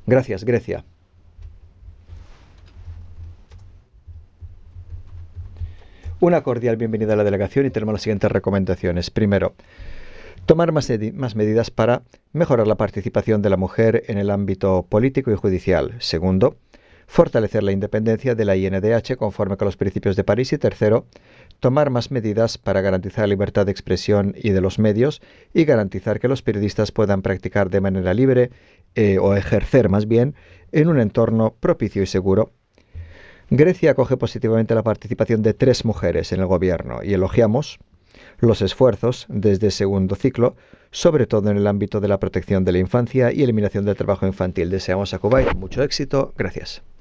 Gracias, Grecia. Una cordial bienvenida a la delegación y tenemos las siguientes recomendaciones. Primero, tomar más medidas para mejorar la participación de la mujer en el ámbito político y judicial. Segundo, fortalecer la independencia de la INDH conforme con los principios de París. Y tercero, tomar más medidas para garantizar la libertad de expresión y de los medios y garantizar que los periodistas puedan practicar de manera libre o ejercer más bien en un entorno propicio y seguro. Grecia acoge positivamente la participación de 3 mujeres en el gobierno y elogiamos los esfuerzos desde el segundo ciclo, sobre todo en el ámbito de la protección de la infancia y eliminación del trabajo infantil. Deseamos a Kuwait mucho éxito. Gracias.